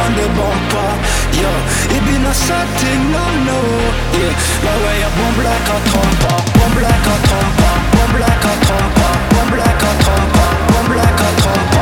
on the bumper. Yo, it be no something, no, no. Yeah, my way up, boom like a trumper, boom like a trumper, boom like a trumper, boom like a trumper, boom like a trumper.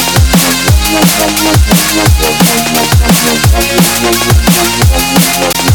We'll be right back.